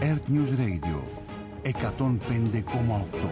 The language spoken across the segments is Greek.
Earth News Radio 105,8.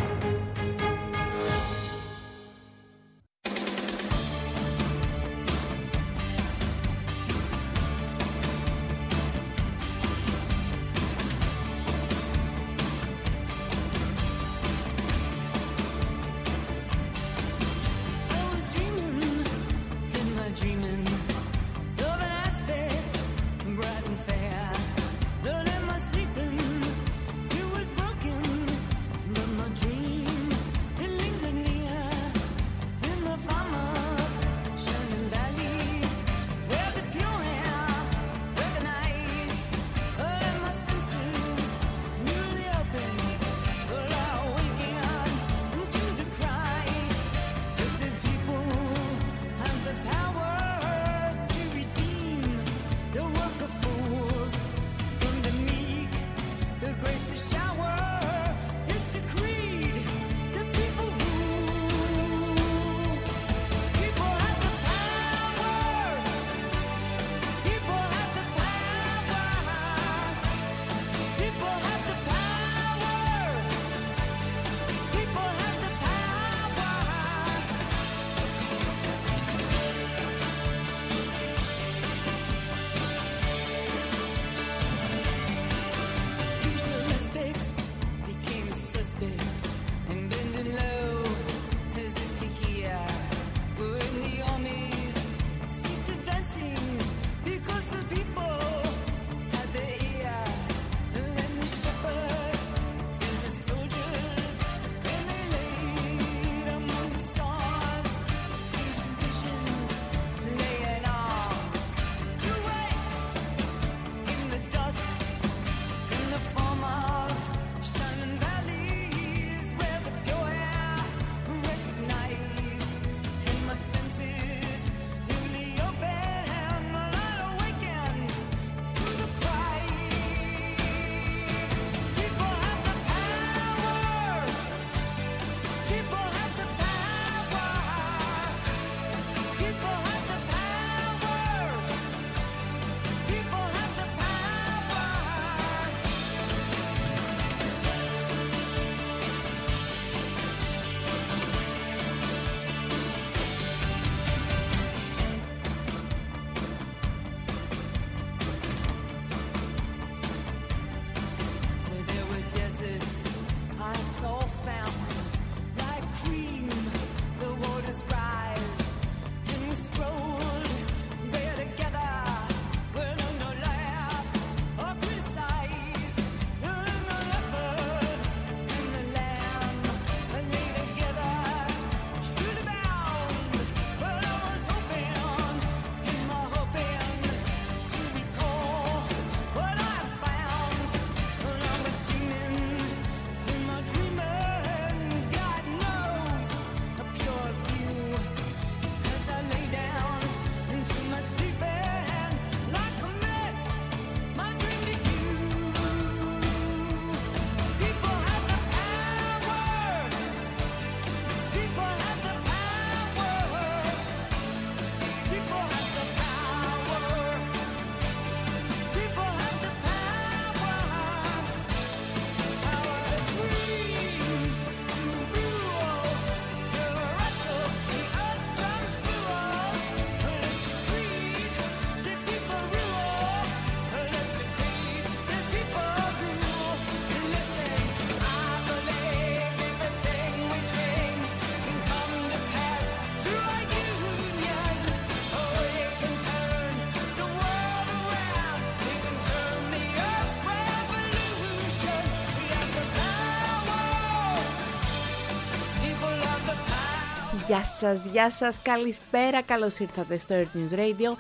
Γεια σας, καλησπέρα, καλώς ήρθατε στο Earth News Radio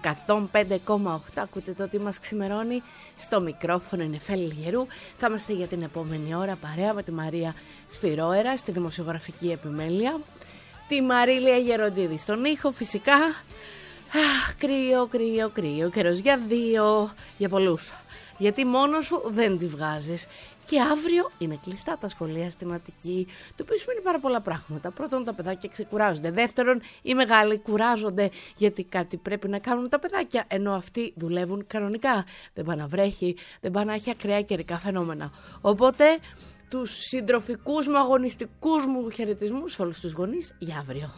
105,8. Ακούτε το τι μας ξημερώνει. Στο μικρόφωνο είναι Φέλη Γερού. Θα είμαστε για την επόμενη ώρα παρέα με τη Μαρία Σφυρόερα στη δημοσιογραφική επιμέλεια, τη Μαρίλια Γεροντίδη στον ήχο φυσικά. Κρύο, καιρός για δύο, για πολλούς. Γιατί μόνος σου δεν τη βγάζεις. Και αύριο είναι κλειστά τα σχολεία στην Αττική, το οποίο σημαίνει πάρα πολλά πράγματα. Πρώτον, τα παιδάκια ξεκουράζονται. Δεύτερον, οι μεγάλοι κουράζονται γιατί κάτι πρέπει να κάνουν τα παιδάκια, ενώ αυτοί δουλεύουν κανονικά. Δεν πάει να βρέχει, δεν πάει να έχει ακραία καιρικά φαινόμενα. Οπότε, τους συντροφικούς μου, αγωνιστικούς μου χαιρετισμούς σε όλους τους γονείς για αύριο.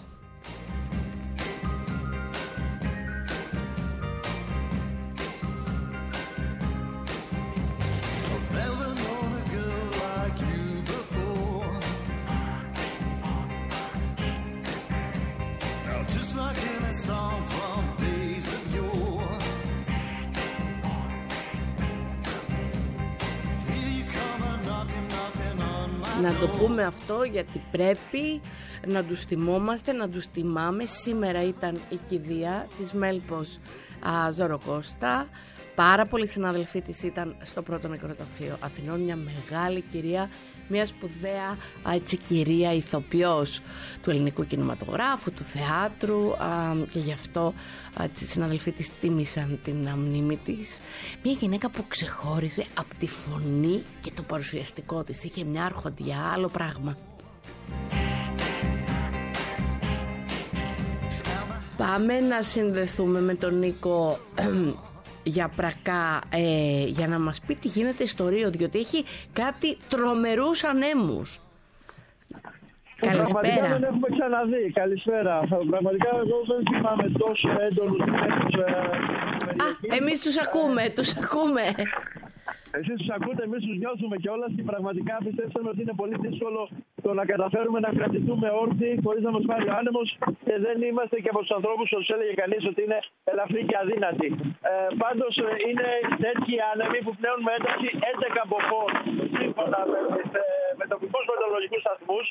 Να το πούμε αυτό γιατί πρέπει να τους θυμόμαστε, να τους τιμάμε. Σήμερα ήταν η κηδεία της Μέλπος Ζωροκώστα. Πάρα πολλοί συναδελφοί της ήταν στο πρώτο νεκροταφείο Αθηνών. Μια μεγάλη κυρία, μια σπουδαία κυρία ηθοποιός του ελληνικού κινηματογράφου, του θεάτρου, και γι' αυτό οι συναδελφοί της τίμησαν την μνήμη της. Μια γυναίκα που ξεχώριζε από τη φωνή και το παρουσιαστικό της. Είχε μια αρχοντιά, άλλο πράγμα. Πάμε να συνδεθούμε με τον Νίκο Γιαπρακά για να μας πει τι γίνεται στο Ρίο, διότι έχει κάτι τρομερούς ανέμους. Καλησπέρα. Πραγματικά δεν έχουμε ξαναδεί. Καλησπέρα. Πραγματικά εγώ δεν θυμάμαι τόσο έντονους ανέμους. Εμείς τους ακούμε. Εσείς τους ακούτε, εμείς τους νιώθουμε κιόλας και πραγματικά πιστέψαμε ότι είναι πολύ δύσκολο το να καταφέρουμε να κρατηθούμε όρθιοι χωρίς να μας πάρει ο άνεμος, και δεν είμαστε και από τους ανθρώπους που τους έλεγε κανείς ότι είναι ελαφρύ και αδύνατοι. Πάντως είναι τέτοιοι άνεμοι που πνέουν με ένταση 11 μποφόρ σύμφωνα με τοπικούς μετεωρολογικούς σταθμούς.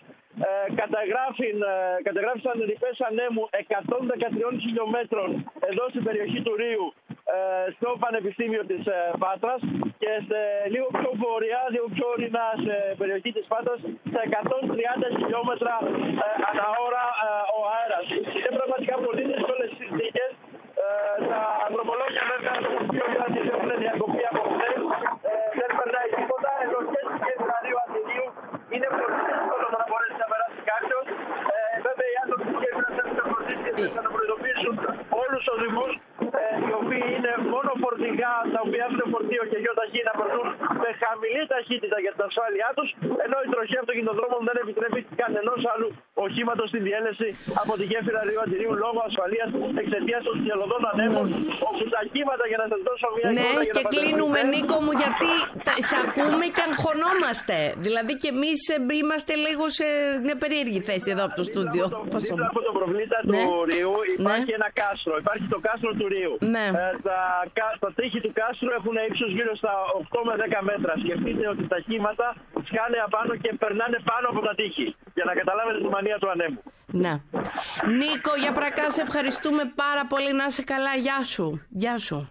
Καταγράφησαν ρηπές ανέμου 113 χιλιόμετρων εδώ στην περιοχή του Ρίου, στο Πανεπιστήμιο της Πάτρας, και λίγο πιο βορειά, λίγο πιο ορεινά σε περιοχή της Πάτρας, στα 130 χιλιόμετρα ανά ώρα ο αέρας. Είναι πραγματικά πολύ δύσκολες συνθήκες. Τα δρομολόγια βέβαια πιο γράτη έχουν διακοπή από χθες. Δεν περνάει τίποτα, ενώ και στην κέντρα Ρίου Αντιλίου είναι πολύ δύσκολο να μπορέσει να περάσει κάποιος. Βέβαια οι άνθρωποι της κέντρας έχουν φροντίσει και να προειδοποιήσουν όλους τους οδηγούς, οι οποίοι είναι μόνο φορτηγά τα οποία έχουν φορτίο και γιοταχή, να περνούν με χαμηλή ταχύτητα για την ασφάλειά τους, ενώ η τροχή αυτοκινητοδρόμων δεν επιτρέπει κανενός άλλου οχήματος στη διέλευση από τη γέφυρα Ρίου Αντιρίου λόγω ασφαλείας εξαιτίας των θυελλωδών ανέμων, όπου τα κύματα, για να σας δώσω μια εικόνα. Ναι, και κλείνουμε, Νίκο μου, γιατί σε ακούμε και αγχωνόμαστε. Δηλαδή και εμείς είμαστε λίγο σε μια περίεργη θέση εδώ από το στούντιο. Δίπλα από το προβλήτα του Ρίου υπάρχει ένα κάστρο. Υπάρχει το κάστρο του Ρίου. Ναι. Τα τείχη του κάστρου έχουν ύψος γύρω στα 8 με 10 μέτρα. Σκεφτείτε ότι τα κύματα σκάνε απάνω και περνάνε πάνω από τα τείχη. Για να καταλάβετε τη μανία του ανέμου. Ναι. Νίκο Γιαπρακά, σε ευχαριστούμε πάρα πολύ. Να είσαι καλά. Γεια σου. Γεια σου.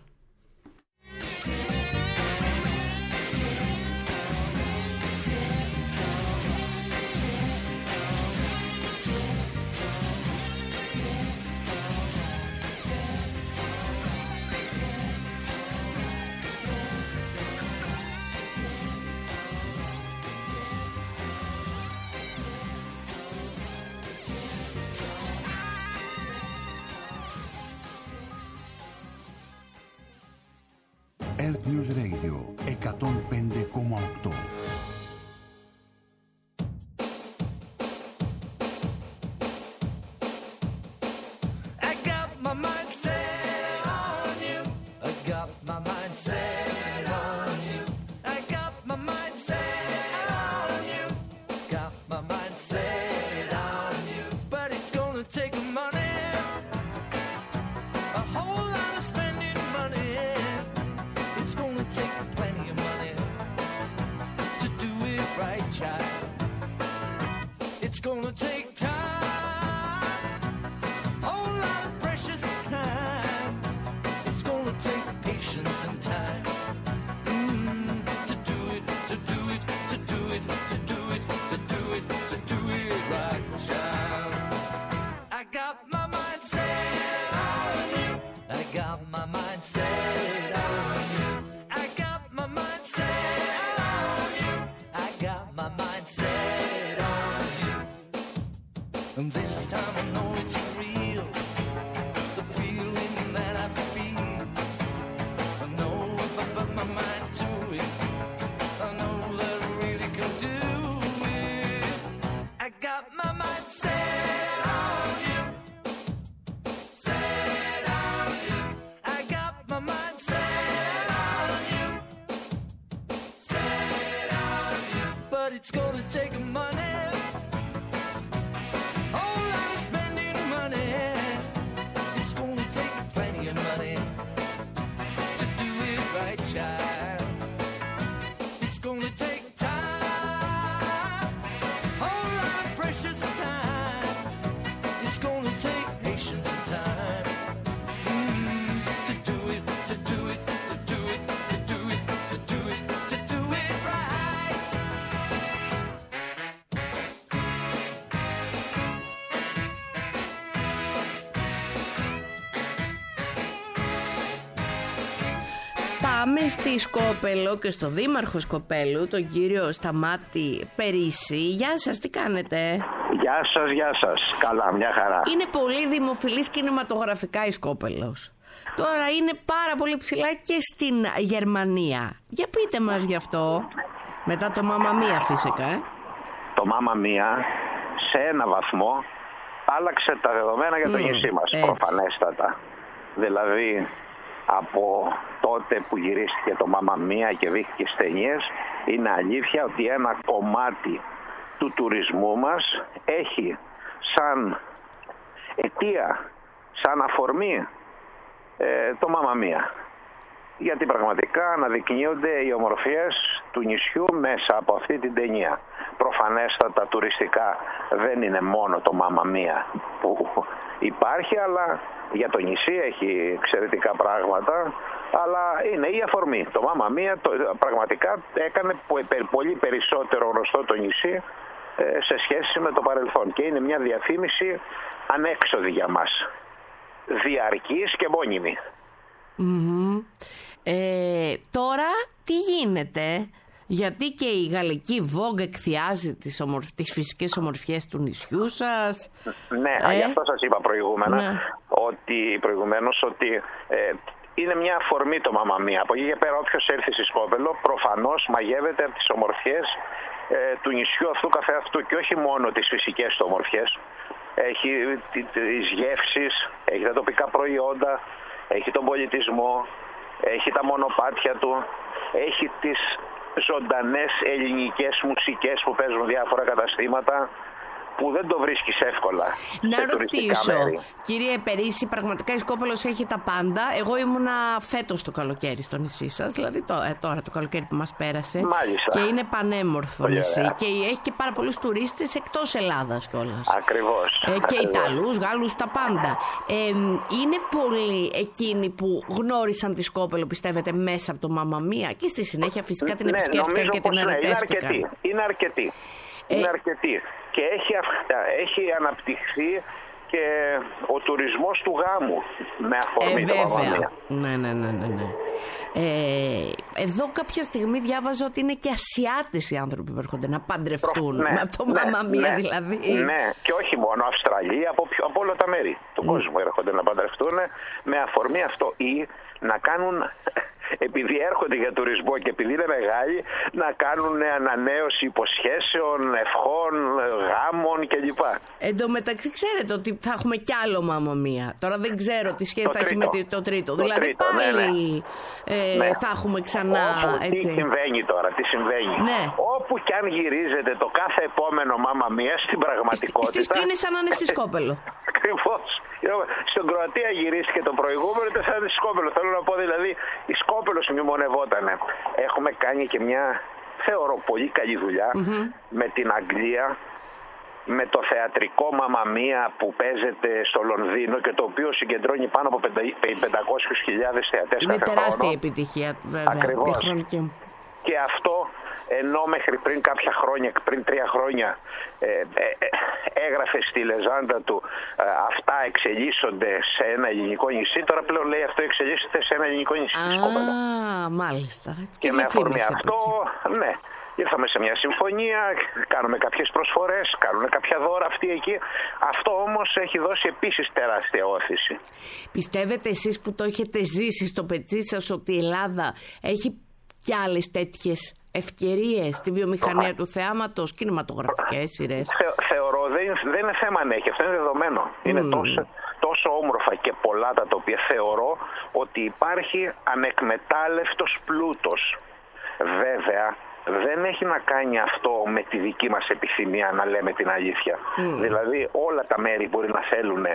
Earth News Radio 105,8. white child. It's gonna take time, all our precious time. It's gonna take patience and time to do it, to do it, to do it, to do it, to do it, to do it right. Πάμε στη Σκόπελο και στο δήμαρχο Σκοπέλου, τον κύριο Σταμάτη Περίση. Γεια σας, τι κάνετε? Γεια σας. Καλά, μια χαρά. Είναι πολύ δημοφιλής κινηματογραφικά η Σκόπελος. Τώρα είναι πάρα πολύ ψηλά και στην Γερμανία. Για πείτε μας γι' αυτό. Μετά το Μάμα Μία φυσικά. Το Μάμα Μία σε ένα βαθμό άλλαξε τα δεδομένα για το νησί μας, προφανέστατα. Δηλαδή από τότε που γυρίστηκε το Μάμα Μία και δείχθηκε στις ταινίες, είναι αλήθεια ότι ένα κομμάτι του τουρισμού μας έχει σαν αιτία, σαν αφορμή το Μάμα Μία. Γιατί πραγματικά αναδεικνύονται οι ομορφιές του νησιού μέσα από αυτή την ταινία. Προφανέστατα τουριστικά δεν είναι μόνο το Μάμα Μία που υπάρχει, αλλά για το νησί έχει εξαιρετικά πράγματα, αλλά είναι η αφορμή. Το Μάμα Μία πραγματικά έκανε πολύ περισσότερο γνωστό το νησί σε σχέση με το παρελθόν και είναι μια διαφήμιση ανέξοδη για μας, διαρκής και μόνιμη. Τώρα τι γίνεται? Γιατί και η γαλλική Vogue εκθιάζει τις φυσικές ομορφιές του νησιού σας. Ναι, γι' αυτό σας είπα προηγουμένως ότι είναι μια αφορμή το Μάμα Μία. Από εκεί και πέρα όποιος έρθει στη Σκόπελο προφανώς μαγεύεται από τις ομορφιές του νησιού αυτού καθεαυτού και όχι μόνο τις φυσικές του ομορφιές. Έχει τις γεύσεις, έχει τα τοπικά προϊόντα, έχει τον πολιτισμό, έχει τα μονοπάτια του, έχει τις ζωντανές ελληνικές μουσικές που παίζουν διάφορα καταστήματα που δεν το βρίσκεις εύκολα. Να ρωτήσω, κύριε Περίση, πραγματικά η Σκόπελος έχει τα πάντα. Εγώ ήμουνα φέτος το καλοκαίρι στο νησί σας, δηλαδή τώρα το καλοκαίρι που μας πέρασε. Μάλιστα. Και είναι πανέμορφο νησί και έχει και πάρα πολλούς τουρίστες εκτός Ελλάδας κιόλας. Ακριβώς. Και Ιταλούς, Γάλλους, τα πάντα. Είναι πολλοί εκείνοι που γνώρισαν τη Σκόπελο, πιστεύετε, μέσα από το Μάμα Μία και στη συνέχεια φυσικά την επισκέφτηκαν και την ερωτεύτηκαν. Είναι αρκετοί. Είναι αρκετοί. Και έχει αναπτυχθεί και ο τουρισμός του γάμου με αφορμή το Μάμα Μία. Ναι. Εδώ κάποια στιγμή διάβαζα ότι είναι και Ασιάτες οι άνθρωποι που έρχονται να παντρευτούν με το Μάμα Μία δηλαδή. Ναι, και όχι μόνο Αυστραλία, από όλα τα μέρη του κόσμου έρχονται να παντρευτούν με αφορμή αυτό ή να κάνουν, επειδή έρχονται για τουρισμό και επειδή είναι μεγάλοι, να κάνουν ανανέωση υποσχέσεων, ευχών, γάμων κλπ. Εν τω μεταξύ ξέρετε ότι θα έχουμε κι άλλο Μάμα Μία. Τώρα δεν ξέρω τι σχέση θα έχει με το τρίτο. Δηλαδή πάλι θα έχουμε ξανά έτσι. Τι συμβαίνει τώρα, τι συμβαίνει. Ναι. Όπου κι αν γυρίζεται το κάθε επόμενο Μάμα Μία στην πραγματικότητα. Είναι σαν να είναι στη Σκόπελο. Ακριβώς. Στην Κροατία γυρίστηκε το προηγούμενο, ήταν σαν τη Σκόπελο. Θέλω να πω δηλαδή, η Σκόπελος μνημονευότανε. Έχουμε κάνει και μια, θεωρώ, πολύ καλή δουλειά με την Αγγλία, με το θεατρικό Μάμα Μία που παίζεται στο Λονδίνο και το οποίο συγκεντρώνει πάνω από 500.000 θεατές κάθε χρόνο. Είναι τεράστια επιτυχία, βέβαια. Ακριβώς. Και αυτό, ενώ μέχρι πριν κάποια χρόνια, πριν 3 χρόνια έγραφε στη λεζάντα του αυτά εξελίσσονται σε ένα ελληνικό νησί, τώρα πλέον λέει αυτό εξελίσσεται σε ένα ελληνικό νησί. Μάλιστα. Και με αφορμή αυτό, ναι, ήρθαμε σε μια συμφωνία, κάνουμε κάποιες προσφορές, κάνουμε κάποια δώρα αυτοί εκεί. Αυτό όμως έχει δώσει επίσης τεράστια όθηση. Πιστεύετε εσείς που το έχετε ζήσει στο πετσί σας ότι η Ελλάδα έχει και άλλες τέτοιες ευκαιρίες στη βιομηχανία του θεάματος, κινηματογραφικές σειρές? Θεωρώ δεν είναι θέμα αν έχει, αυτό είναι δεδομένο. Είναι τόσο όμορφα και πολλά τα οποία θεωρώ ότι υπάρχει ανεκμετάλλευτος πλούτος. Βέβαια δεν έχει να κάνει αυτό με τη δική μας επιθυμία, να λέμε την αλήθεια. Δηλαδή όλα τα μέρη μπορεί να θέλουν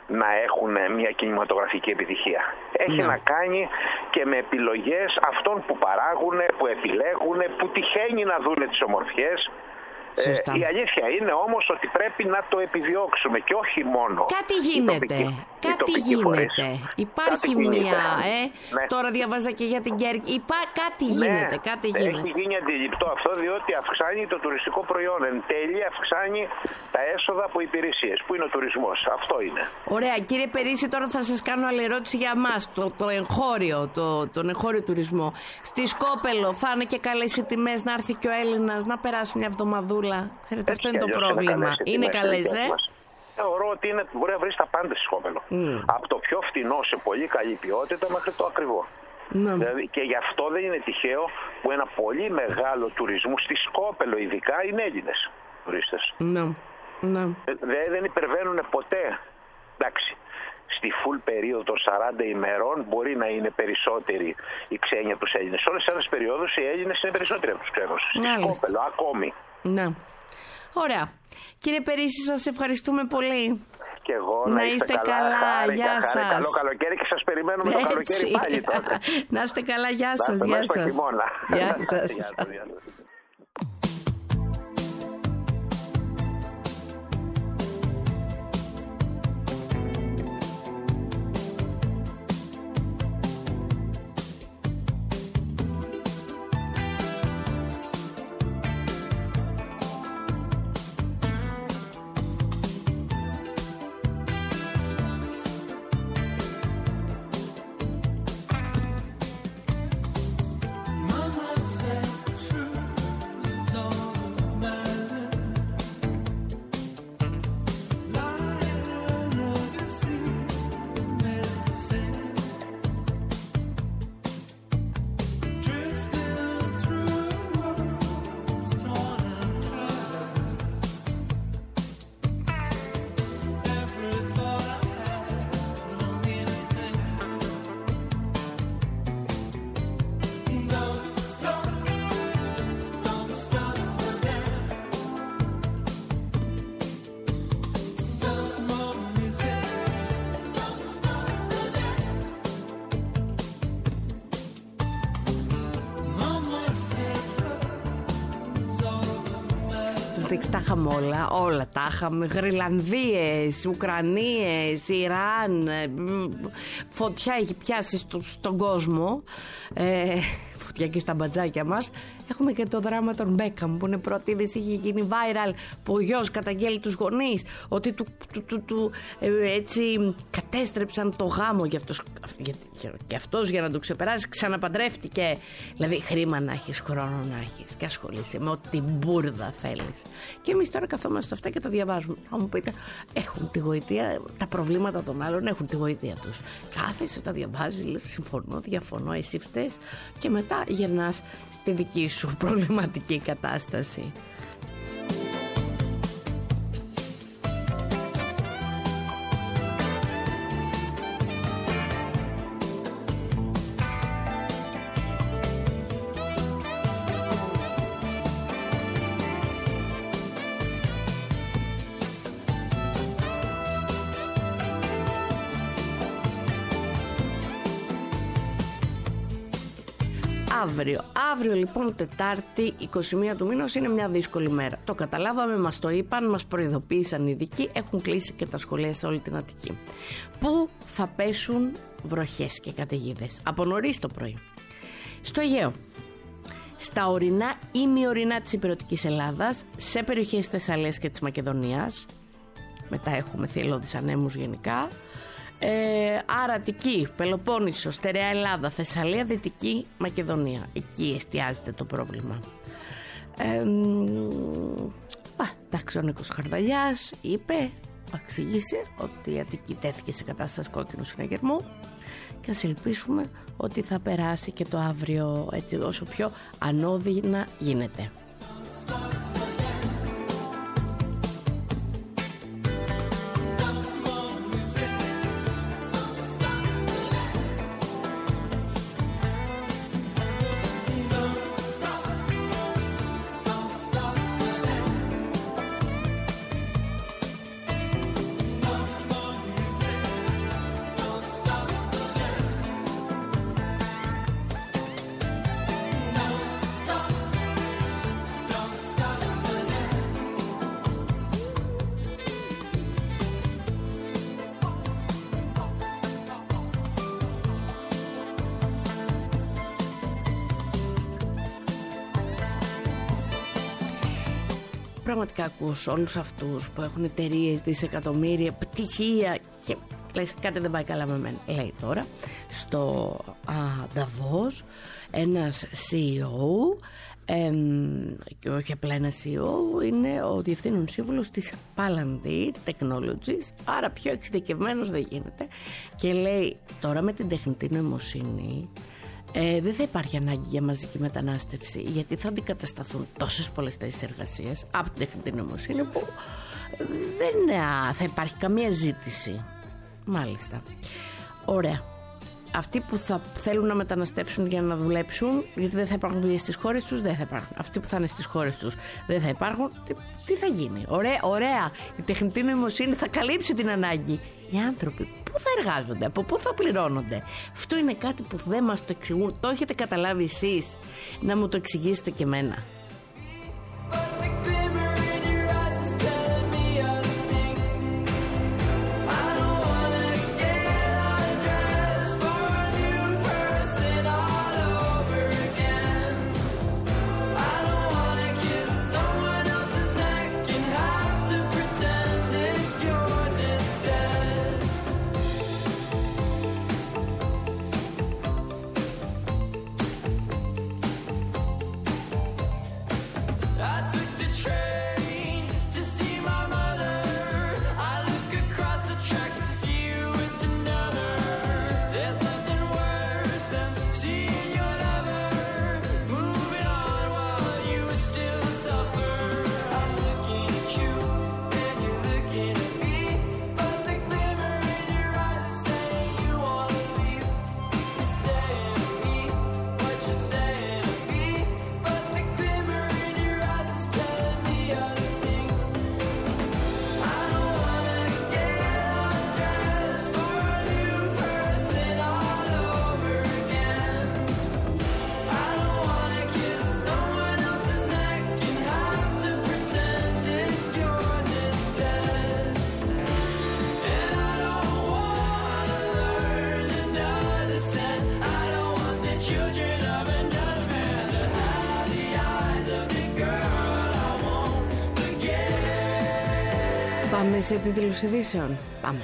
να έχουν μια κινηματογραφική επιτυχία. Έχει να κάνει και με επιλογές αυτών που παράγουν, που επιλέγουν, που τυχαίνει να δουν τις ομορφιές. Η αλήθεια είναι όμως ότι πρέπει να το επιδιώξουμε και όχι μόνο. Κάτι γίνεται. Κάτι γίνεται. Υπάρχει μια. Ναι. Τώρα διαβάζα και για την Κέρκυρα. Κάτι γίνεται. Κάτι γίνεται. Έχει γίνει αντιληπτό αυτό, διότι αυξάνει το τουριστικό προϊόν. Εν τέλει, αυξάνει τα έσοδα από υπηρεσίες. Που είναι ο τουρισμός. Αυτό είναι. Ωραία. Κύριε Περίσση, τώρα θα σας κάνω άλλη ερώτηση για εμάς. Το εγχώριο, τον εγχώριο τουρισμό. Στη Σκόπελο θα είναι και καλές οι τιμές να έρθει και ο Έλληνας να περάσει μια εβδομαδούλα. Ξέρετε, αυτό είναι το πρόβλημα. Είναι καλές, Θεωρώ ότι μπορεί να βρει τα πάντα στη Σκόπελο. Από το πιο φθηνό σε πολύ καλή ποιότητα μέχρι το ακριβό. Δηλαδή, και γι' αυτό δεν είναι τυχαίο που ένα πολύ μεγάλο τουρισμό στη Σκόπελο ειδικά είναι Έλληνες τουρίστες. Δεν υπερβαίνουν ποτέ. Εντάξει. Στη full περίοδο των 40 ημερών μπορεί να είναι περισσότεροι οι ξένοι από τους Έλληνες. Σε όλες τις άλλες περιόδους οι Έλληνες είναι περισσότεροι από τους ξένους. Στη Σκόπελο ακόμη. Ναι. Ωραία. Κύριε Περίσση, σας ευχαριστούμε πολύ. Και εγώ, να είστε καλά. Γεια σας. Καλό καλοκαίρι και σας περιμένουμε το καλοκαίρι πάλι τότε. Να είστε καλά. Γεια σας. Γεια σας. Γεια σας. Τα είχαμε όλα τα είχαμε. Γρυλανδίες, Ουκρανίες, Ιράν. Φωτιά έχει πιάσει στον κόσμο. Φωτιά και στα μπατζάκια μας. Έχουμε και το δράμα των Μπέκαμ που είναι πρώτη είδηση, είχε γίνει viral, που ο γιος καταγγέλει τους γονείς ότι έτσι κατέστρεψαν το γάμο και αυτός για να το ξεπεράσει ξαναπαντρεύτηκε. Δηλαδή χρήμα να έχεις, χρόνο να έχεις και ασχολείσαι με ό,τι μπουρδα θέλεις. Και εμείς τώρα καθόμαστε αυτά και τα διαβάζουμε. Θα μου πείτε, έχουν τη γοητεία, τα προβλήματα των άλλων έχουν τη γοητεία τους. Κάθεσαι, τα διαβάζεις, λες συμφωνώ, διαφωνώ, εσύ φταίς, και μετά γυρνάς στη δική σου προβληματική κατάσταση. Αύριο λοιπόν Τετάρτη 21 του μήνος είναι μια δύσκολη μέρα. Το καταλάβαμε, μας το είπαν, μας προειδοποίησαν οι ειδικοί, έχουν κλείσει και τα σχολεία σε όλη την Αττική. Πού θα πέσουν βροχές και καταιγίδες? Από νωρίς το πρωί. Στο Αιγαίο, στα ορεινά ή μειωρινά της υπηρετικής Ελλάδας, σε περιοχές της Θεσσαλίας και της Μακεδονίας. Μετά έχουμε θηελώδεις ανέμους γενικά. Άρα Αττική, Πελοπόννησο, Στερεά Ελλάδα, Θεσσαλία, Δυτική Μακεδονία. Εκεί εστιάζεται το πρόβλημα. Εντάξει, ο Νίκος Χαρδαλιάς είπε, εξήγησε ότι η Αττική τέθηκε σε κατάσταση κόκκινου συναγερμού και ας ελπίσουμε ότι θα περάσει και το αύριο έτσι όσο πιο ανώδυνα γίνεται. πραγματικά ακούς όλους αυτούς που έχουν εταιρείες, δισεκατομμύρια, πτυχία και λες κάτι δεν πάει καλά με μένα. Λέει τώρα στο Davos ένας CEO, και όχι απλά ένα CEO, είναι ο διευθύνων σύμβουλος της Palantir Technologies, άρα πιο εξειδικευμένος δεν γίνεται, και λέει τώρα με την τεχνητή νοημοσύνη δεν θα υπάρχει ανάγκη για μαζική μετανάστευση, γιατί θα αντικατασταθούν τόσες πολλές θέσεις εργασίας από την τεχνητή νοημοσύνη που δεν θα υπάρχει καμία ζήτηση. Μάλιστα. Ωραία. Αυτοί που θα θέλουν να μεταναστεύσουν για να δουλέψουν, γιατί δεν θα υπάρχουν δουλειές στις χώρες τους, δεν θα υπάρχουν. Αυτοί που θα είναι στις χώρες τους δεν θα υπάρχουν. Τι θα γίνει? Ωραία. Η τεχνητή νοημοσύνη θα καλύψει την ανάγκη. Οι άνθρωποι πού θα εργάζονται, από πού θα πληρώνονται? Αυτό είναι κάτι που δεν μας το εξηγούν. Το έχετε καταλάβει εσείς? Να μου το εξηγήσετε και εμένα. Πάμε σε τίτλους ειδήσεων. Πάμε.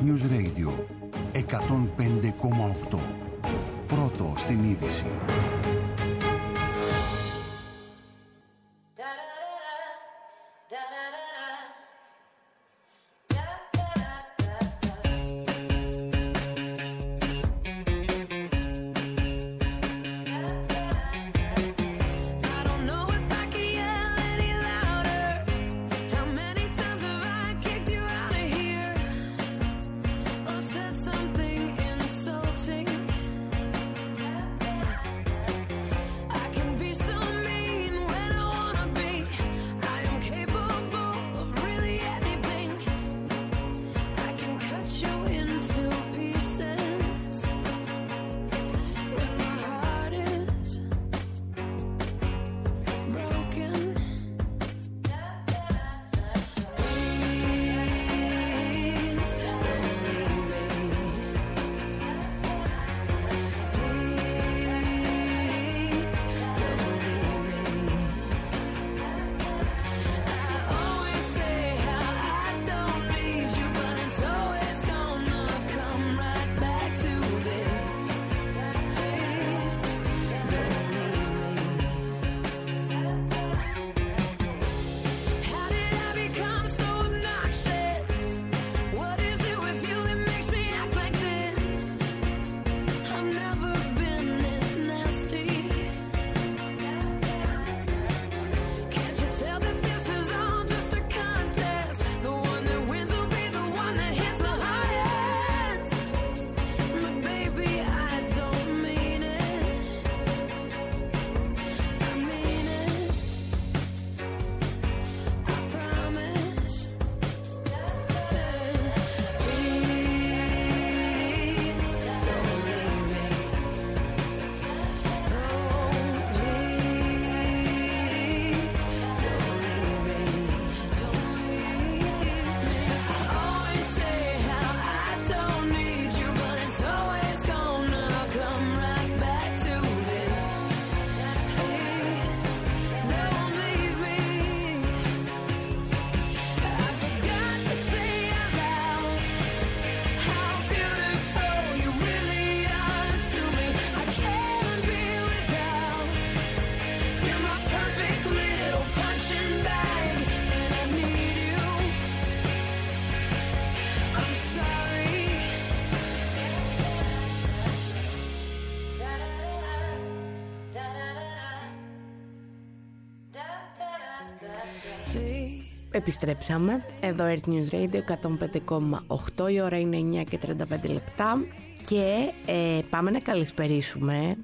Earth News Radio 105,8. Πρώτο στην είδηση. Επιστρέψαμε. Εδώ Earth News Radio 105,8. Η ώρα είναι 9 και 35 λεπτά. Και πάμε να καλησπερίσουμε.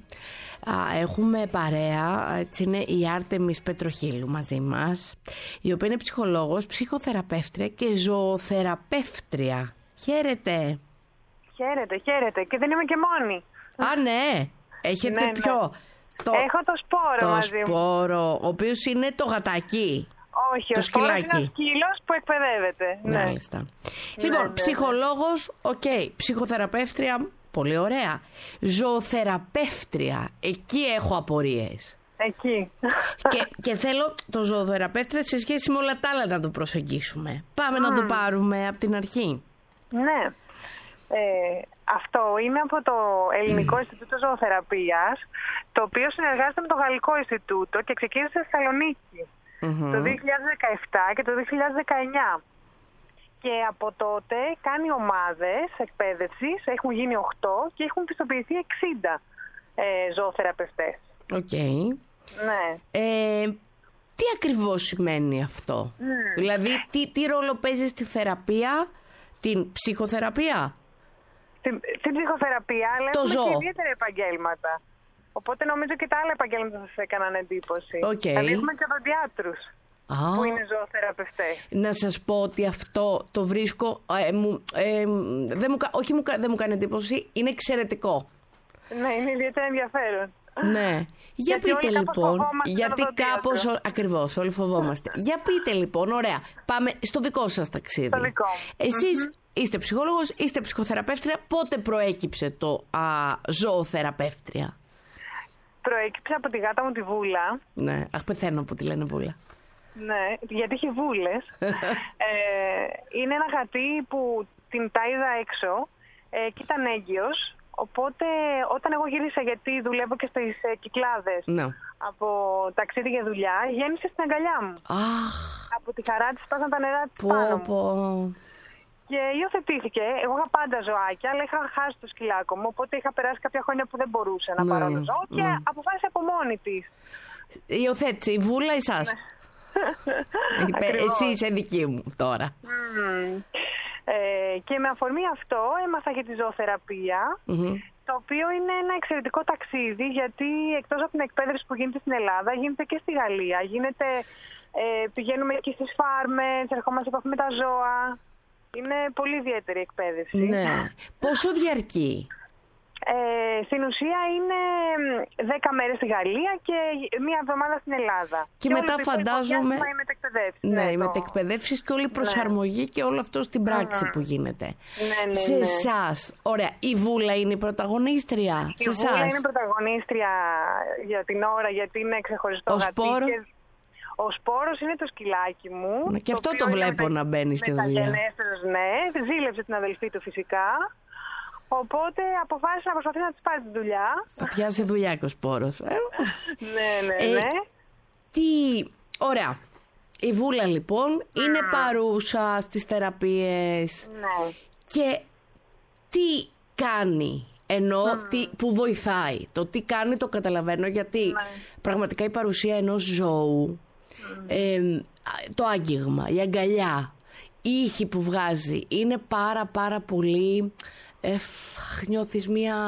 Έχουμε παρέα, έτσι είναι η Άρτεμις Πετροχίλου μαζί μας, η οποία είναι ψυχολόγος, ψυχοθεραπεύτρια και ζωοθεραπεύτρια. Χαίρετε. Χαίρετε. Και δεν είμαι και μόνη. Α, ναι. Έχετε Ναι. ποιο? Έχω το σπόρο μαζί μου. Το σπόρο, ο οποίος είναι το γατάκι. Όχι, το ο σπόρος σκυλάκι. είναι ο σκύλος που εκπαιδεύεται. Ναι. Μάλιστα. Λοιπόν, ψυχολόγος, ψυχοθεραπεύτρια, πολύ ωραία. Ζωοθεραπεύτρια, εκεί έχω απορίες. Εκεί. Και θέλω το ζωοθεραπεύτρια σε σχέση με όλα τα άλλα να το προσεγγίσουμε. Πάμε να το πάρουμε από την αρχή. Ναι. Αυτό είναι από το Ελληνικό Ινστιτούτο Ζωοθεραπείας, το οποίο συνεργάζεται με το Γαλλικό Ινστιτούτο και ξεκίνησε στη Θεσσαλονίκη το 2017 και το 2019. Και από τότε κάνει ομάδες εκπαίδευσης, έχουν γίνει 8 και έχουν πιστοποιηθεί 60 ζωοθεραπευτές. Οκ. Ναι. Τι ακριβώς σημαίνει αυτό? Δηλαδή, τι ρόλο παίζει στη θεραπεία, την ψυχοθεραπεία? Στην ψυχοθεραπεία, αλλά Το έχουμε ζώο. και ιδιαίτερα επαγγέλματα. Οπότε νομίζω και τα άλλα επαγγέλματα σας έκαναν εντύπωση. Δηλαδή έχουμε και οδοντιάτρους που είναι ζωοθεραπευτές. Να σας πω ότι αυτό το βρίσκω, δεν μου κάνει εντύπωση, είναι εξαιρετικό. Ναι, είναι ιδιαίτερα ενδιαφέρον. Ναι. Για Γιατί πείτε όλοι κάπως λοιπόν, φοβόμαστε γιατί τον οδοντίατρο. κάπως, ακριβώς, όλοι φοβόμαστε. Για πείτε λοιπόν, ωραία, πάμε στο δικό σας ταξίδι. Στο δικό μου. Εσείς είστε ψυχολόγος, είστε ψυχοθεραπεύτρια, πότε προέκυψε το ζωοθεραπεύτρια? Προέκυψε από τη γάτα μου τη Βούλα. Ναι, πεθαίνω που τη λένε Βούλα. Ναι, γιατί έχει βούλες. Είναι ένα γατί που τα είδα έξω και ήταν έγκυος. Οπότε όταν εγώ γύρισα, γιατί δουλεύω και στις Κυκλάδες, από ταξίδι για δουλειά, γέμισε στην αγκαλιά μου. Από τη χαρά της σπάσαν τα νερά της πάνω μου. Και υιοθετήθηκε. Εγώ είχα πάντα ζωάκια, αλλά είχα χάσει το σκυλάκο μου. Οπότε είχα περάσει κάποια χρόνια που δεν μπορούσε να πάρω το ζώο και αποφάσισε από μόνη της. Υιοθέτησε η Βούλα εσάς. Εσύ είσαι δική μου τώρα. Και με αφορμή αυτό έμαθα για τη ζωοθεραπεία, το οποίο είναι ένα εξαιρετικό ταξίδι, γιατί εκτός από την εκπαίδευση που γίνεται στην Ελλάδα, γίνεται και στη Γαλλία. Πηγαίνουμε εκεί στις φάρμες, ερχόμαστε σε επαφή με τα ζώα. Είναι πολύ ιδιαίτερη εκπαίδευση. Ναι. Πόσο διαρκεί? Στην ουσία είναι 10 μέρες στη Γαλλία και μία εβδομάδα στην Ελλάδα. Και μετά φαντάζομαι. Ναι, οι μετεκπαιδεύσεις και όλη η προσαρμογή και όλο αυτό στην πράξη που γίνεται. Ναι. Σε εσάς, ωραία, η Βούλα είναι η πρωταγωνίστρια. Η Βούλα είναι πρωταγωνίστρια για την ώρα, γιατί είναι ξεχωριστό γατί. Ο Σπόρος είναι το σκυλάκι μου. Και αυτό το βλέπω να μπαίνει στη δουλειά. Ναι, ζήλεψε την αδελφή του φυσικά. Οπότε αποφάσισε να προσπαθεί να της πάρει τη δουλειά. Θα πιάσει δουλειά και ο Σπόρος. Ναι. Ωραία. Η Βούλα λοιπόν είναι παρούσα στις θεραπείες. Ναι. Και τι κάνει? Που βοηθάει. Το τι κάνει το καταλαβαίνω, γιατί πραγματικά η παρουσία ενός ζώου, το άγγιγμα, η αγκαλιά, η ήχη που βγάζει είναι πάρα πολύ... νιώθεις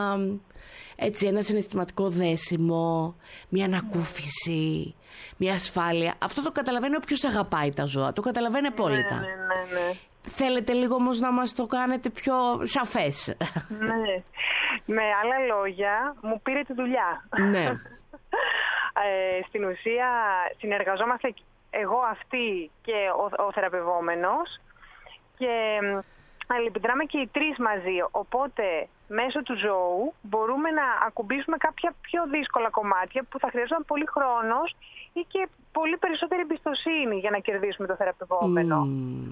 ένα συναισθηματικό δέσιμο, μια ανακούφιση, μια ασφάλεια. Αυτό το καταλαβαίνει όποιος αγαπάει τα ζώα. Το καταλαβαίνει απόλυτα. Ναι. Θέλετε λίγο όμως να μας το κάνετε πιο σαφές? Ναι. Με άλλα λόγια, μου πήρε τη δουλειά. Ναι. Στην ουσία συνεργαζόμαστε εγώ, αυτή και ο θεραπευόμενος, και αλληλεπιδράμε και οι τρεις μαζί. Οπότε μέσω του ζώου μπορούμε να ακουμπήσουμε κάποια πιο δύσκολα κομμάτια που θα χρειαζόταν πολύ χρόνος ή και πολύ περισσότερη εμπιστοσύνη για να κερδίσουμε το θεραπευόμενο.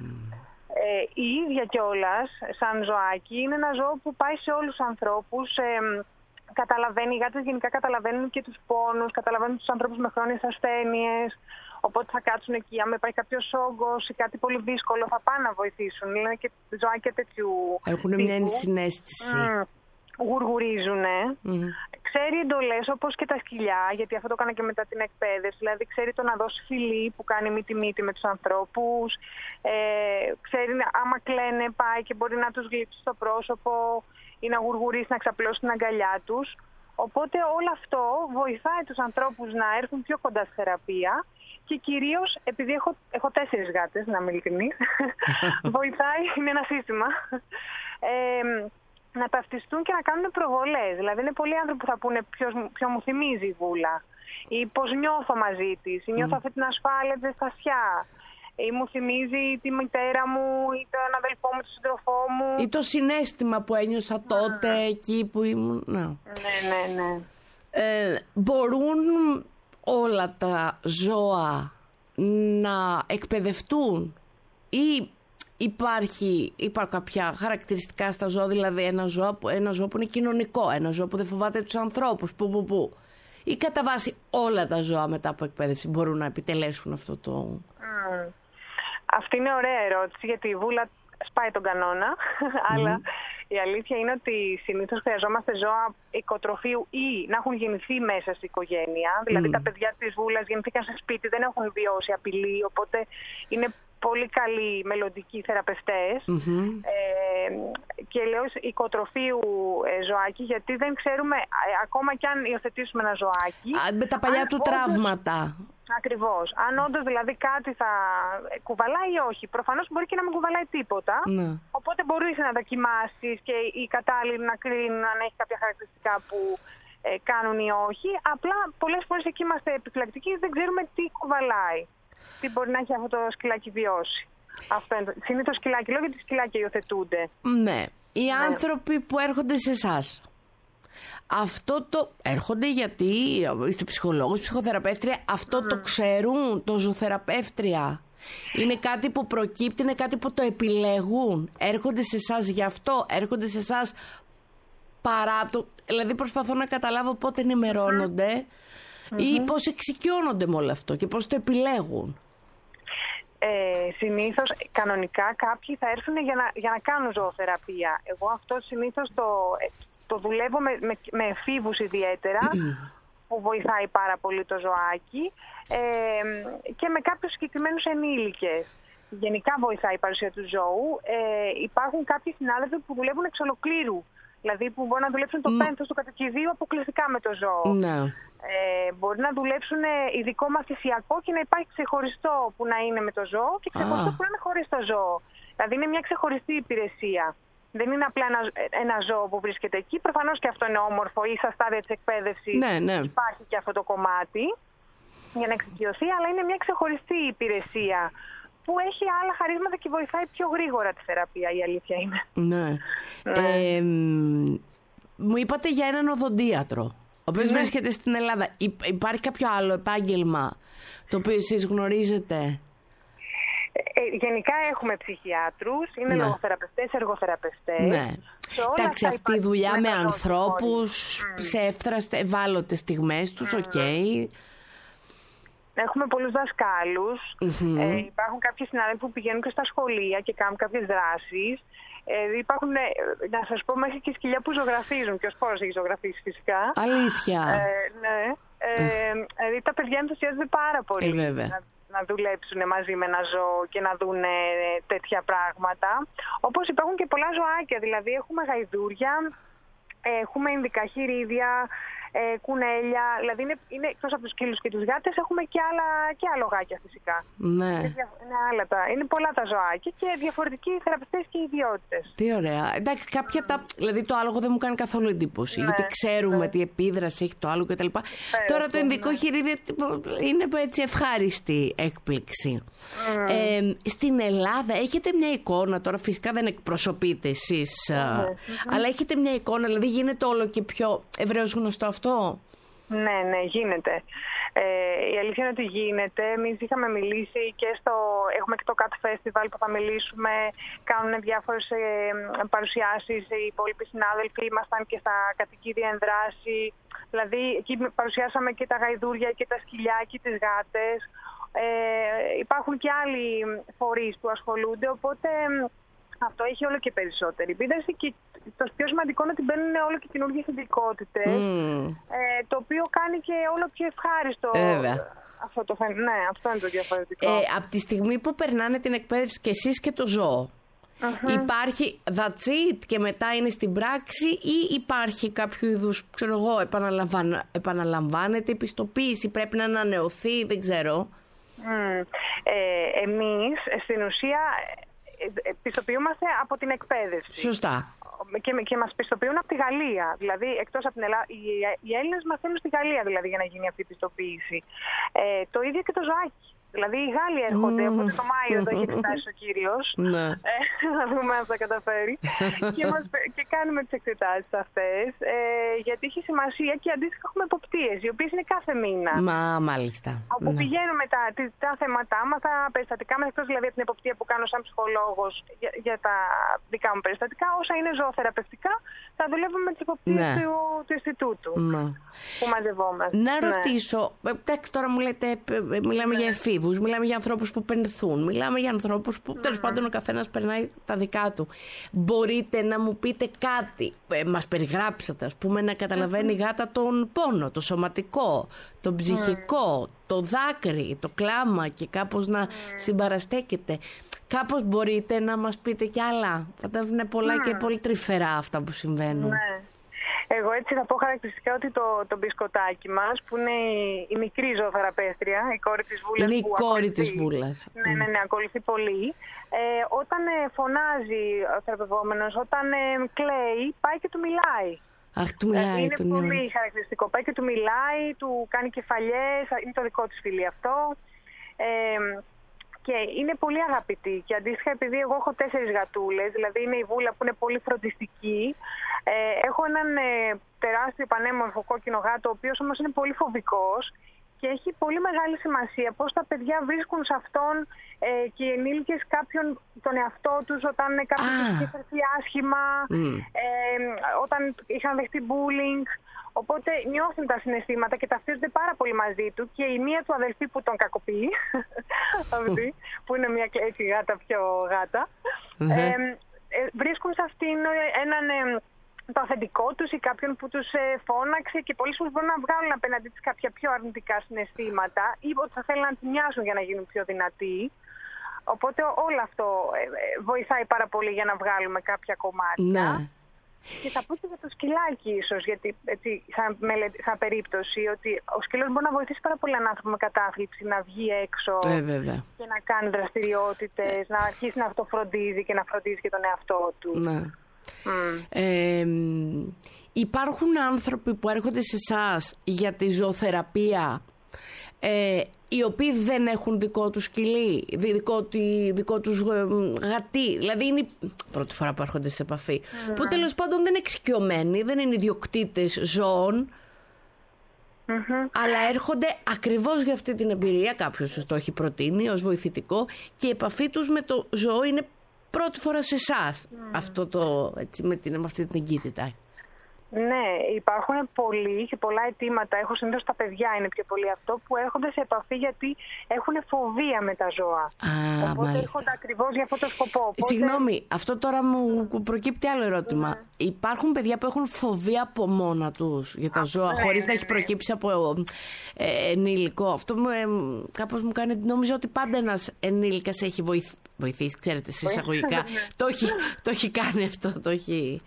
Η ίδια κιόλας, σαν ζωάκι, είναι ένα ζώο που πάει σε όλους τους ανθρώπους. Καταλαβαίνει, οι γάτες γενικά καταλαβαίνουν και τους πόνους, καταλαβαίνουν τους ανθρώπους με χρόνιες ασθένειες. Οπότε θα κάτσουν εκεί. Αν υπάρχει κάποιος όγκος ή κάτι πολύ δύσκολο, θα πάνε να βοηθήσουν. Είναι και ζωάκια τέτοιου. Έχουν μια ενσυναίσθηση. Γουργουρίζουνε. Ξέρει εντολές όπως και τα σκυλιά, γιατί αυτό το έκανα και μετά την εκπαίδευση. Δηλαδή ξέρει το να δώσει φιλί που κάνει μύτη-μύτη με τους ανθρώπους. Ξέρει άμα κλαίνε πάει και μπορεί να τους γλύψει στο πρόσωπο ή να γουργουρίσει, να ξαπλώσει την αγκαλιά τους. Οπότε όλο αυτό βοηθάει τους ανθρώπους να έρθουν πιο κοντά στη θεραπεία. Και κυρίως, επειδή έχω 4 γάτες, να είμαι ειλικρινής, βοηθάει, είναι ένα σύστημα, να ταυτιστούν και να κάνουν προβολές. Δηλαδή είναι πολλοί άνθρωποι που θα πούνε ποιο μου θυμίζει η Βούλα, ή πώς νιώθω μαζί της, ή νιώθω αυτή την ασφάλεια, τη ζεστασιά, ή μου θυμίζει τη μητέρα μου ή τον αδελφό μου, τον σύντροφό μου. Ή το συναίσθημα που ένιωσα τότε εκεί που ήμουν. Ναι. Μπορούν όλα τα ζώα να εκπαιδευτούν ή υπάρχουν κάποια χαρακτηριστικά στα ζώα, δηλαδή ένα ζώο που είναι κοινωνικό, ένα ζώο που δεν φοβάται τους ανθρώπους, ή κατά βάση όλα τα ζώα μετά από εκπαίδευση μπορούν να επιτελέσουν αυτό το... Αυτή είναι ωραία ερώτηση, γιατί η Βούλα σπάει τον κανόνα, αλλά η αλήθεια είναι ότι συνήθως χρειαζόμαστε ζώα οικοτροφείου ή να έχουν γεννηθεί μέσα στην οικογένεια. Δηλαδή τα παιδιά της Βούλας γεννηθήκαν σε σπίτι, δεν έχουν βιώσει απειλή, οπότε είναι πολύ καλοί μελλοντικοί θεραπευτές. Και λέω οικοτροφείου ζωάκι, γιατί δεν ξέρουμε, ακόμα κι αν υιοθετήσουμε ένα ζωάκι... με τα παλιά του τραύματα. Ακριβώς. Αν όντως δηλαδή κάτι θα κουβαλάει ή όχι. Προφανώς μπορεί και να μην κουβαλάει τίποτα. Οπότε μπορείς να δοκιμάσεις και οι κατάλληλοι να κρίνουν αν έχει κάποια χαρακτηριστικά που κάνουν ή όχι. Απλά πολλές φορές εκεί είμαστε επιφυλακτικοί, δεν ξέρουμε τι κουβαλάει. Τι μπορεί να έχει αυτό το σκυλάκι βιώσει. Αυτό είναι. Συνήθως σκυλάκι, λόγω γιατί σκυλάκια υιοθετούνται. Ναι. Οι άνθρωποι που έρχονται σε εσάς. Αυτό το έρχονται γιατί είστε ψυχολόγος, ψυχοθεραπεύτρια, αυτό το ξέρουν, το ζωοθεραπεύτρια. Είναι κάτι που προκύπτει, είναι κάτι που το επιλέγουν. Έρχονται σε εσάς γι' αυτό, έρχονται σε εσάς παρά το. Δηλαδή προσπαθώ να καταλάβω πότε ενημερώνονται ή πώς εξοικειώνονται με όλο αυτό και πώς το επιλέγουν. Συνήθως, κανονικά κάποιοι θα έρθουν για να κάνουν ζωοθεραπεία. Εγώ αυτό συνήθως το δουλεύω με εφήβους ιδιαίτερα, που βοηθάει πάρα πολύ το ζωάκι, και με κάποιους συγκεκριμένους ενήλικες. Γενικά βοηθάει η παρουσία του ζώου. Υπάρχουν κάποιοι συνάδελφοι που δουλεύουν εξ ολοκλήρου. Δηλαδή που μπορεί να δουλέψουν το πένθος του κατοικιδίου αποκλειστικά με το ζώο. Ναι. Μπορεί να δουλέψουν ειδικό μαθησιακό και να υπάρχει ξεχωριστό που να είναι με το ζώο και ξεχωριστό που να είναι χωρίς το ζώο. Δηλαδή είναι μια ξεχωριστή υπηρεσία. Δεν είναι απλά ένα ζώο που βρίσκεται εκεί. Προφανώς και αυτό είναι όμορφο ή στα στάδια της εκπαίδευσης υπάρχει και αυτό το κομμάτι για να εξοικειωθεί, αλλά είναι μια ξεχωριστή υπηρεσία που έχει άλλα χαρίσματα και βοηθάει πιο γρήγορα τη θεραπεία, η αλήθεια είναι. Ναι. Μου είπατε για έναν οδοντίατρο, ο οποίος βρίσκεται στην Ελλάδα. Υπάρχει κάποιο άλλο επάγγελμα το οποίο εσείς γνωρίζετε? Γενικά έχουμε ψυχιάτρους, είναι λογοθεραπευτές, εργοθεραπευτές. Ναι. Εντάξει, αυτή η δουλειά με ανθρώπους σε ευάλωτες στιγμές τους, Έχουμε πολλούς δασκάλους. Υπάρχουν κάποιοι συνάδελφοι που πηγαίνουν και στα σχολεία και κάνουν κάποιες δράσεις. Υπάρχουν, να σας πω, μέχρι και σκυλιά που ζωγραφίζουν. Και ο Σπόρος έχει ζωγραφίσει φυσικά. Αλήθεια. Ναι. Δηλαδή τα παιδιά ενθουσιάζονται πάρα πολύ να δουλέψουν μαζί με ένα ζώο και να δουν τέτοια πράγματα. Όπως υπάρχουν και πολλά ζωάκια. Δηλαδή έχουμε γαϊδούρια, έχουμε ινδικά χειρίδια, κουνέλια, δηλαδή είναι εκτός από τους σκύλους και τους γάτες, έχουμε και αλογάκια φυσικά. Ναι. Είναι πολλά τα ζωάκια και διαφορετικοί θεραπευτές και ιδιότητες. Τι ωραία. Εντάξει, κάποια δηλαδή το άλογο δεν μου κάνει καθόλου εντύπωση, γιατί ξέρουμε τι επίδραση έχει το άλογο κτλ. Τώρα το ινδικό χειρίδι είναι έτσι ευχάριστη έκπληξη. Στην Ελλάδα έχετε μια εικόνα, τώρα φυσικά δεν εκπροσωπείτε εσείς, αλλά έχετε μια εικόνα, δηλαδή γίνεται όλο και πιο ευρέως γνωστό αυτό? Ναι, γίνεται. Η αλήθεια είναι ότι γίνεται. Εμείς είχαμε μιλήσει και έχουμε και το Cat Festival που θα μιλήσουμε. Κάνουν διάφορες παρουσιάσεις οι υπόλοιποι συνάδελφοι. Ήμασταν και στα κατοικίδια ενδράση. Δηλαδή εκεί παρουσιάσαμε και τα γαϊδούρια και τα σκυλιά και τις γάτες. Υπάρχουν και άλλοι φορείς που ασχολούνται, οπότε αυτό έχει όλο και περισσότερη επίδραση και το πιο σημαντικό είναι ότι μπαίνουν όλο και καινούργιες ειδικότητες, το οποίο κάνει και όλο πιο ευχάριστο αυτό το φαινόμενο. Ναι, αυτό είναι το διαφορετικό. Από τη στιγμή που περνάνε την εκπαίδευση και εσείς και το ζώο, υπάρχει that's it και μετά είναι στην πράξη, ή υπάρχει κάποιο είδους, ξέρω εγώ, επαναλαμβάνεται η πιστοποίηση, πρέπει να ανανεωθεί, δεν ξέρω. Εμείς στην ουσία πιστοποιούμαστε από την εκπαίδευση. Σωστά. Και μας πιστοποιούν από τη Γαλλία. Δηλαδή, εκτός από την Ελλάδα, οι Έλληνες μαθαίνουν στη Γαλλία δηλαδή, για να γίνει αυτή η πιστοποίηση. Το ίδιο και το ζωάκι. Δηλαδή, οι Γάλλοι έρχονται, οπότε το Μάιο εδώ έχει φτάσει ο κύριος. Να δούμε αν θα καταφέρει. Και κάνουμε τις εξετάσεις αυτές. Γιατί έχει σημασία και αντίστοιχα έχουμε εποπτείες, οι οποίες είναι κάθε μήνα. Μάλιστα. Όπου πηγαίνουμε τα θέματά μας, τα περιστατικά μας, εκτός δηλαδή από την εποπτεία που κάνω σαν ψυχολόγος για τα δικά μου περιστατικά, όσα είναι ζωοθεραπευτικά, θα δουλεύουμε με τις εποπτείες του Ινστιτούτου που μαζευόμαστε. Να ρωτήσω, εντάξει, τώρα μου λέτε, μιλάμε για εφήβους, μιλάμε για ανθρώπους που πενθούν, μιλάμε για ανθρώπους που τέλος πάντων ο καθένας περνάει τα δικά του. Μπορείτε να μου πείτε κάτι, μας περιγράψατε, ας πούμε, να καταλαβαίνει η γάτα τον πόνο, το σωματικό, το ψυχικό, το δάκρυ, το κλάμα και κάπως να συμπαραστέκεται. Κάπως μπορείτε να μας πείτε κι άλλα? Φαντάζομαι είναι πολλά και πολύ τρυφερά αυτά που συμβαίνουν. Ναι. Εγώ έτσι θα πω χαρακτηριστικά ότι το μπισκοτάκι μας, που είναι η μικρή ζωοθεραπεύτρια, η κόρη της Βούλας. Είναι η κόρη της Βούλας. Ναι, ακολουθεί πολύ. Όταν φωνάζει ο θεραπευόμενος, όταν κλαίει, πάει και του μιλάει. Αχ, του μιλάει. Είναι πολύ χαρακτηριστικό. Πάει και του μιλάει, του κάνει κεφαλιές, είναι το δικό της φίλι αυτό. Και είναι πολύ αγαπητή. Και αντίστοιχα, επειδή εγώ έχω 4 γατούλες, δηλαδή είναι η Βούλα που είναι πολύ φροντιστική, έχω έναν τεράστιο πανέμορφο κόκκινο γάτο, ο οποίος όμως είναι πολύ φοβικός και έχει πολύ μεγάλη σημασία πώς τα παιδιά βρίσκουν σε αυτόν και οι ενήλικες τον εαυτό τους όταν κάποιος τους είχε φερθεί άσχημα, όταν είχαν δεχτεί bullying. Οπότε νιώθουν τα συναισθήματα και ταυτίζονται πάρα πολύ μαζί του και η μία του αδελφή που τον κακοποιεί, αυτή, που είναι μια έτσι γάτα πιο γάτα, βρίσκουν σε αυτήν έναν το αφεντικό τους ή κάποιον που τους φώναξε και πολλές φορές μπορούν να βγάλουν απέναντί της κάποια πιο αρνητικά συναισθήματα ή ότι θα θέλουν να τη μοιάσουν για να γίνουν πιο δυνατοί. Οπότε όλο αυτό βοηθάει πάρα πολύ για να βγάλουμε κάποια κομμάτια. Ναι. Και θα πω και για το σκυλάκι ίσως, γιατί έτσι, σαν περίπτωση, ότι ο σκύλος μπορεί να βοηθήσει πάρα πολύ έναν άνθρωπο με κατάθλιψη να βγει έξω και να κάνει δραστηριότητες, να αρχίσει να αυτοφροντίζει και να φροντίζει και τον εαυτό του. Ναι. Υπάρχουν άνθρωποι που έρχονται σε εσάς για τη ζωοθεραπεία οι οποίοι δεν έχουν δικό τους σκυλί, δικό τους γατί. Δηλαδή είναι η πρώτη φορά που έρχονται σε επαφή. Που τέλος πάντων δεν είναι εξοικειωμένοι, δεν είναι ιδιοκτήτες ζώων, αλλά έρχονται ακριβώς για αυτή την εμπειρία. Κάποιος τους το έχει προτείνει ως βοηθητικό και η επαφή τους με το ζώο είναι πρώτη φορά σε εσάς. Αυτό το, έτσι, με αυτή την εγκύτητα. Ναι, υπάρχουν πολλά αιτήματα. Έχω συνήθως τα παιδιά είναι πιο πολύ αυτό που έρχονται σε επαφή γιατί έχουν φοβία με τα ζώα. Οπότε έρχονται ακριβώς για αυτό το σκοπό. Οπότε... Συγγνώμη, αυτό τώρα μου προκύπτει άλλο ερώτημα. Υπάρχουν παιδιά που έχουν φοβία από μόνα τους για τα ζώα, χωρίς να έχει προκύψει από ενήλικο. Αυτό κάπως μου κάνει. Νομίζω ότι πάντα ένας ενήλικας έχει βοηθήσει, ξέρετε, σε εισαγωγικά. Το έχει κάνει αυτό, το έχει.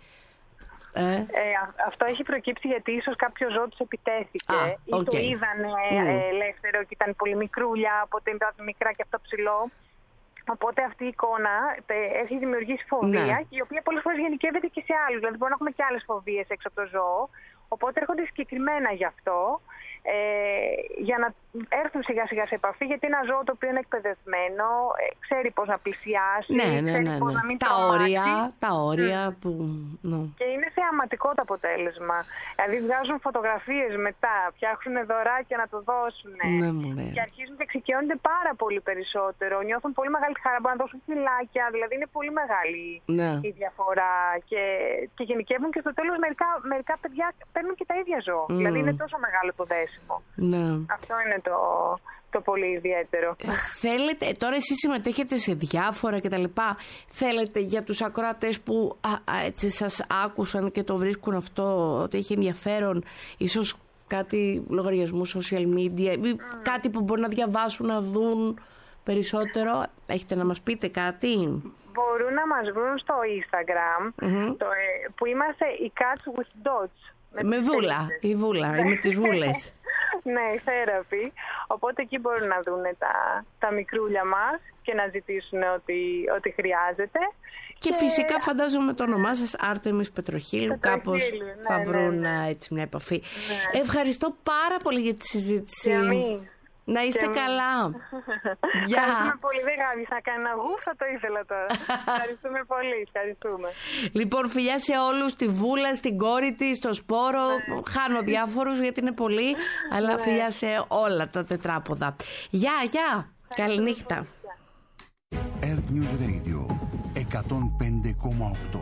Αυτό έχει προκύψει γιατί ίσως κάποιο ζώο τους επιτέθηκε ή το είδανε ελεύθερο και ήταν πολύ μικρούλια, οπότε ήταν μικρά και αυτό ψηλό. Οπότε αυτή η εικόνα έχει δημιουργήσει φοβία και η οποία πολλές φορές γενικεύεται και σε άλλους. Δηλαδή μπορεί να έχουμε και άλλες φοβίες έξω από το ζώο. Οπότε έρχονται συγκεκριμένα γι' αυτό για να έρθουν σιγά σιγά σε επαφή, γιατί είναι ένα ζώο το οποίο είναι εκπαιδευμένο, ξέρει πώς να πλησιάσει, ξέρει πώς να μην τα όρια που... Και είναι θεαματικό το αποτέλεσμα. Δηλαδή βγάζουν φωτογραφίες μετά, φτιάχνουν δωράκια να το δώσουν και αρχίζουν και εξοικειώνονται πάρα πολύ περισσότερο. Νιώθουν πολύ μεγάλη χαρά, μπορούν να δώσουν φυλάκια, δηλαδή είναι πολύ μεγάλη η διαφορά και γενικεύουν και στο τέλος μερικά παιδιά παίρνουν και τα ίδια ζώα. Δηλαδή είναι τόσο μεγάλο το δέσιμο. Αυτό είναι το πολύ ιδιαίτερο. Θέλετε, τώρα εσείς συμμετέχετε σε διάφορα και τα λοιπά, θέλετε για τους ακροατές που έτσι σας άκουσαν και το βρίσκουν αυτό ότι έχει ενδιαφέρον, ίσως κάτι λογαριασμού social media ή κάτι που μπορεί να διαβάσουν, να δουν περισσότερο, έχετε να μας πείτε κάτι? Μπορούν να μας βρουν στο Instagram που είμαστε οι Cats with Dots. Με βούλα, η βούλα, ή με τις βούλες. Ναι, η θέραπη. Οπότε εκεί μπορούν να δουν τα μικρούλια μας και να ζητήσουν ό,τι χρειάζεται. Και φυσικά φαντάζομαι το όνομά σας, Άρτεμις Πετροχίλου, κάπως θα βρουν έτσι μια επαφή. Ναι. Ευχαριστώ πάρα πολύ για τη συζήτηση. Να είστε καλά. Ευχαριστούμε πολύ. Δεν γάβησα κανένα γούφ, θα το ήθελα τώρα. Ευχαριστούμε πολύ. Ευχαριστούμε. Λοιπόν, φιλιά σε όλους, στη Βούλα, στην κόρη της, στο Σπόρο. Χάνω διάφορους γιατί είναι πολλοί, αλλά φιλιά σε όλα τα τετράποδα. Γεια. Καληνύχτα. Earth News Radio 105,8.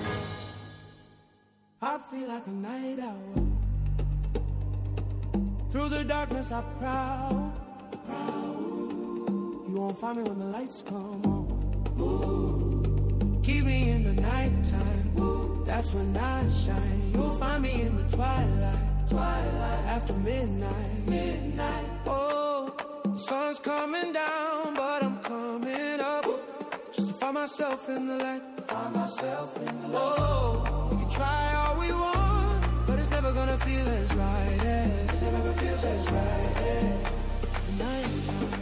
I feel like a night owl. Through the darkness I prowl. You won't find me when the lights come on. Keep me in the nighttime. That's when I shine. You'll find me in the twilight. After midnight. Oh, the sun's coming down, but I'm coming up. Just to find myself in the light. Oh, we can try all we want, but it's never gonna feel as right as. Never feels as right as nighttime.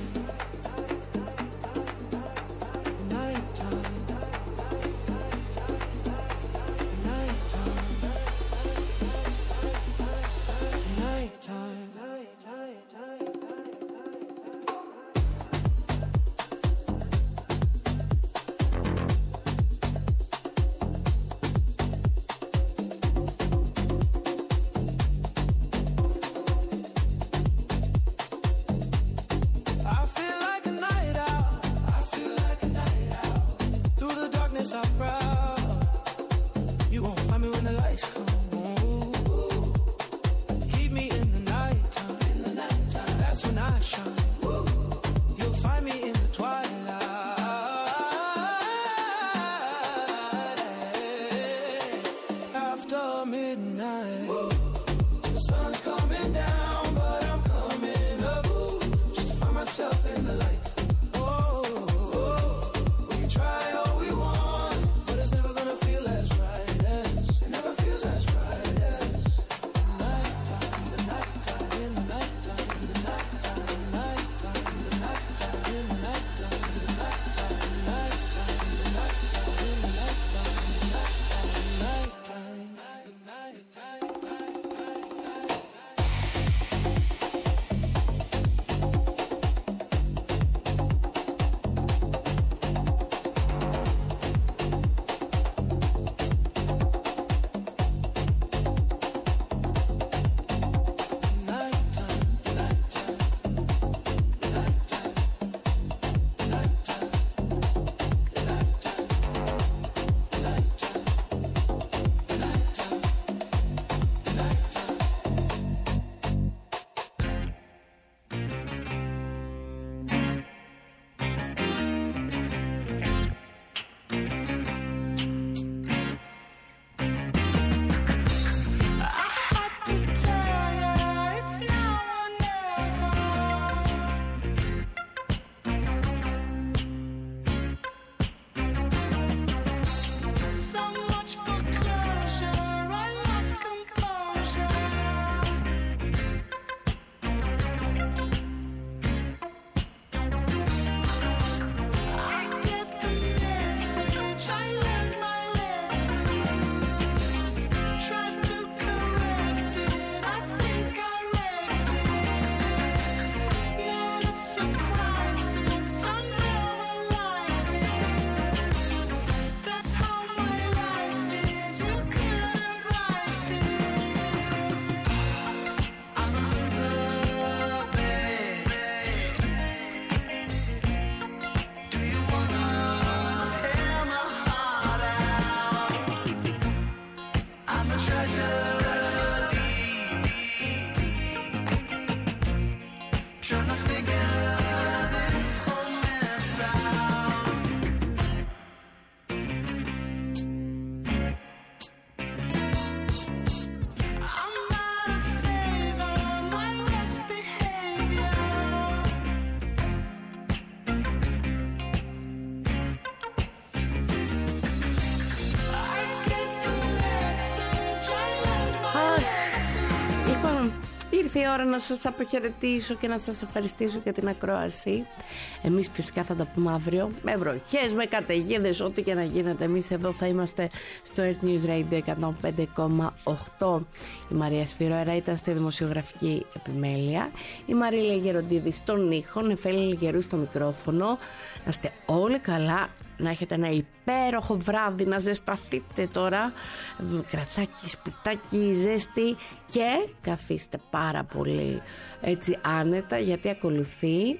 Ήρθε η ώρα να σας αποχαιρετήσω και να σας ευχαριστήσω για την ακρόαση. Εμείς φυσικά θα τα πούμε αύριο με βροχές, με καταιγίδες, ό,τι και να γίνεται. Εμείς εδώ θα είμαστε στο Earth News Radio 105,8. Η Μαρία Σφυρώερα ήταν στη δημοσιογραφική επιμέλεια, η Μαρίλα Γεροντίδη στον ήχο, Νεφέλη Λιγερού στο μικρόφωνο. Να είστε όλοι καλά, να έχετε ένα υπέροχο βράδυ, να ζεσταθείτε τώρα, κρατσάκι, σπιτάκι, ζέστη, και καθίστε πάρα πολύ έτσι άνετα, γιατί ακολουθεί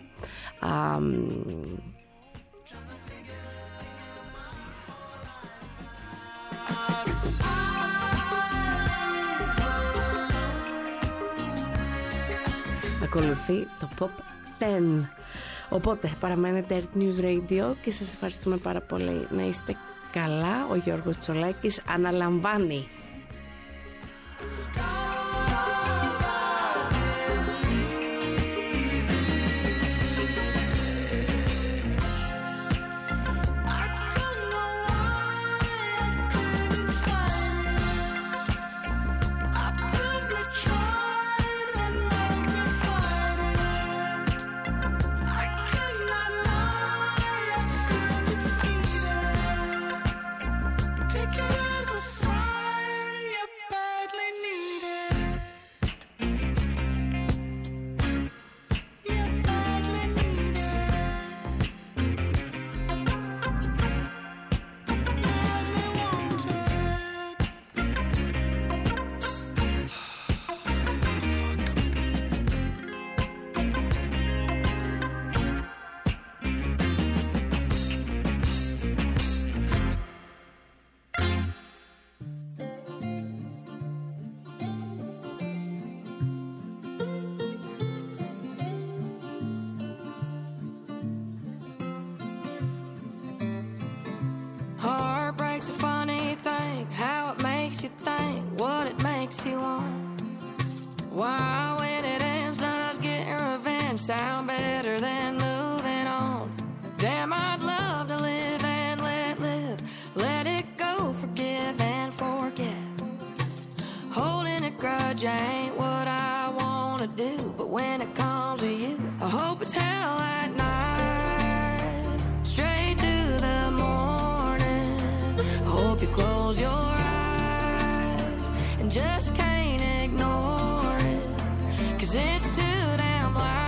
ακολουθεί το Pop 10. Οπότε παραμένετε Earth News Radio και σας ευχαριστούμε πάρα πολύ. Να είστε καλά. Ο Γιώργος Τσολάκης αναλαμβάνει. Sound better than moving on. Damn, I'd love to live and let live. Let it go, forgive and forget. Holding a grudge ain't what I wanna do, but when it comes to you, I hope it's hell at night, straight through the morning. I hope you close your eyes and just can't ignore it, 'cause it's too damn loud.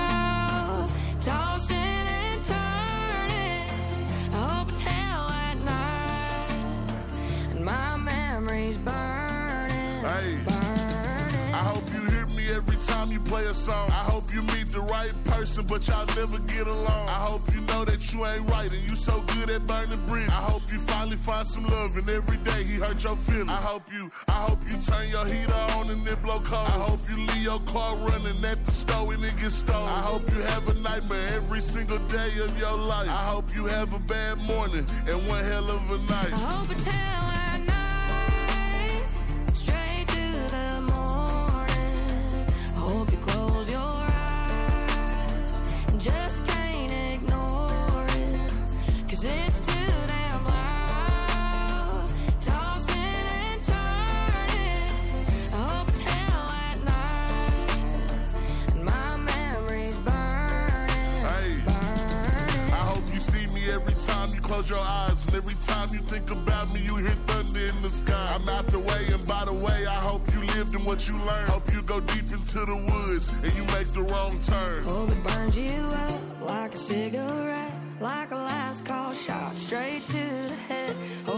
Tossing and turning, I hope it's hell at night, and my memory's burning, hey, burning. I hope you hear me every time you play a song. I hope you meet the right person, but y'all never get along. I hope you know that you ain't right and you so good at burning bridges. I hope you finally find some love and every day he hurt your feelings. I hope you turn your heater on and it blow cold. I hope you leave your car running at the store and it gets stolen. I hope you have a nightmare every single day of your life. I hope you have a bad morning and one hell of a night. I hope it's hell at night, straight through the morning. I hope you close your eyes and just can't ignore it, 'cause it's too damn loud. Tossing and turning, I hope it's hell at night, and my memory's burning, hey, burning. I hope you see me every time you close your eyes, and every time you think about me you hear thunder in the sky. I'm out the way, and by the way, I hope you lived in what you learned. Hope you go deep into the woods and you make the wrong turn. Hope it burns you up like a cigarette, like a last call shot straight to the head.